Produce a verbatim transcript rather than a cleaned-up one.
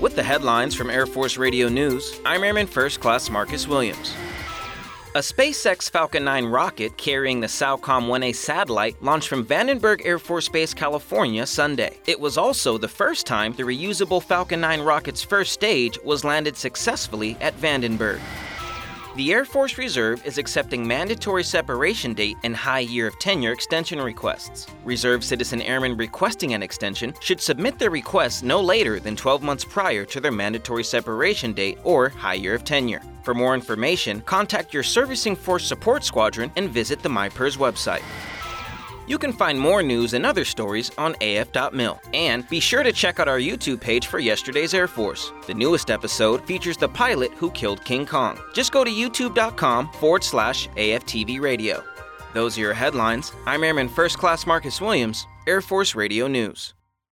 With the headlines from Air Force Radio News, I'm Airman First Class Marcus Williams. A SpaceX Falcon nine rocket carrying the SOWCOM one A satellite launched from Vandenberg Air Force Base, California, Sunday. It was also the first time the reusable Falcon nine rocket's first stage was landed successfully at Vandenberg. The Air Force Reserve is accepting mandatory separation date and high year of tenure extension requests. Reserve citizen airmen requesting an extension should submit their requests no later than twelve months prior to their mandatory separation date or high year of tenure. For more information, contact your Servicing Force Support Squadron and visit the MyPERS website. You can find more news and other stories on A F dot mil. And be sure to check out our YouTube page for Yesterday's Air Force. The newest episode features the pilot who killed King Kong. Just go to youtube.com forward slash AFTV radio. Those are your headlines. I'm Airman First Class Marcus Williams, Air Force Radio News.